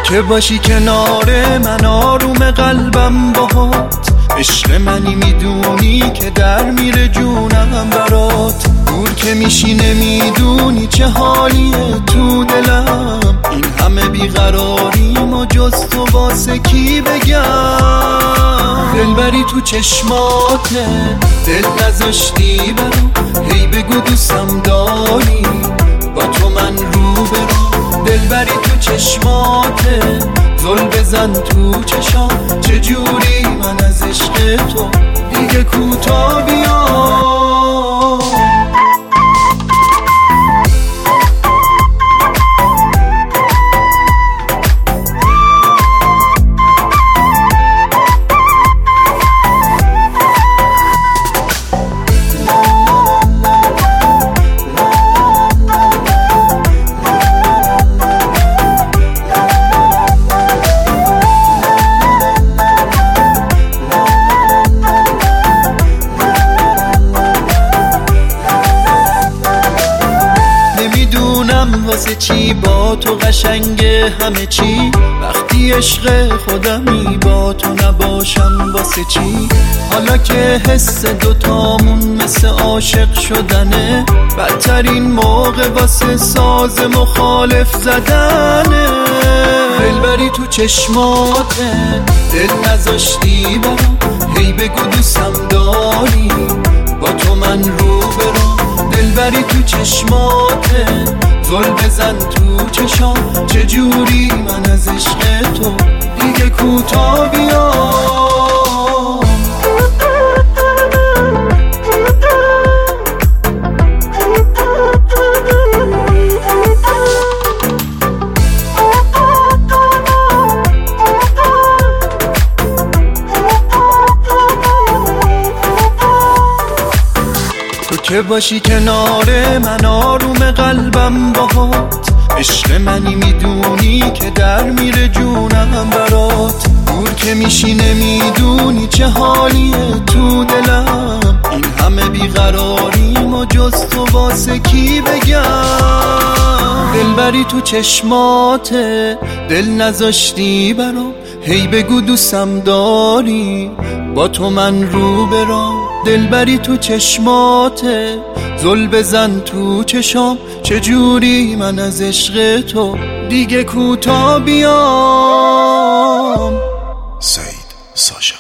که باشی کنار من آروم قلبم باهات، عشق منی میدونی که در میره جونم برات. دور که میشی نمیدونی چه حالیه تو دلم، این همه بیقراریم و جز تو واسه کی بگم. دلبری تو چشماته، دل نذاشتی برام، هی بگو دوستم داری، با تو من رو برم. دلبری تو چشماته، زل بزن تو چشام، چجوری من از عشق تو دیگه کوتا بیام. واسه چی با تو قشنگه همه چی، وقتی عشق خودمی با تو نباشم واسه چی. حالا که حس دوتامون مثل عاشق شدنه، بدترین موقع واسه ساز مخالف زدنه. دلبری تو چشماته، دل نذاشتی برام، هی بگو دوستم داری، با تو من رو برم. دلبری تو چشماته، زل بزن تو چشام، چجوری من از عشق تو دیگه کوتا بیام. تو که باشی کنار من آروم قلبم باهات، عشق منی میدونی که در میره جونم برات. دور که میشی نمیدونی چه حالیه تو دلم، این همه بیقراریم و جز تو واسه کی بگم. دلبری تو چشماته، دل نذاشتی برام، هی بگو دوستم داری، با تو من رو برم. دلبری تو چشماته، زل بزن تو چشام، چجوری من از عشق تو دیگه کوتا بیام. سعید ساشا.